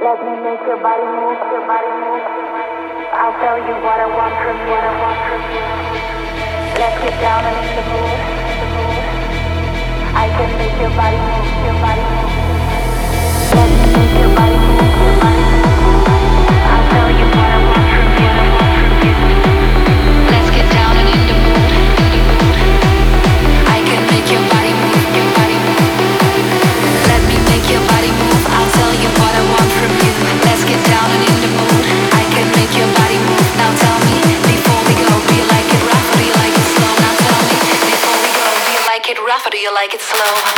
Let me make your body move, your body move. I'll tell you what I want from you, what I want from you. Let's get down and in the mood, the mood. I can make your body move, your body move. Let me make your body move, your body move. I'll tell you what I want from you, what I want from you. Let's get down and in the mood, in the mood. I can make your body move, your body move. Let me make your body move. I'll tell you what I want from you. Let's get down and in the mood. I can make your body move. Now tell me, before we go, do you like it rough or do you like it slow? Now tell me, before we go, do you like it rough or do you like it slow?